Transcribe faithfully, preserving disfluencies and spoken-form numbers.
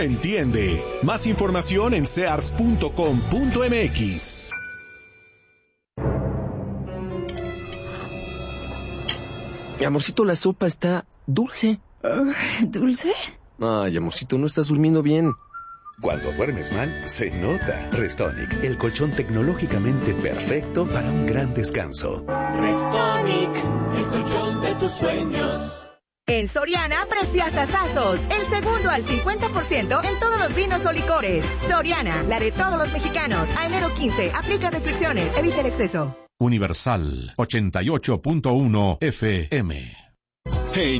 Entiende. Más información en sears punto com punto m x. Amorcito, la sopa está dulce. Uh, ¿Dulce? Ay, amorcito, no estás durmiendo bien. Cuando duermes mal, se nota. Restonic, el colchón tecnológicamente perfecto para un gran descanso. Restonic, el colchón de tus sueños. En Soriana, preciosasazos. El segundo al cincuenta por ciento en todos los vinos o licores. Soriana, la de todos los mexicanos. A enero quince, aplica restricciones, evita el exceso. Universal ochenta y ocho punto uno F M. Hey,